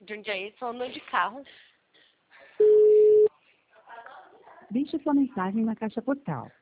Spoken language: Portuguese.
Jundiaí, falando de carros. Deixe sua mensagem na caixa postal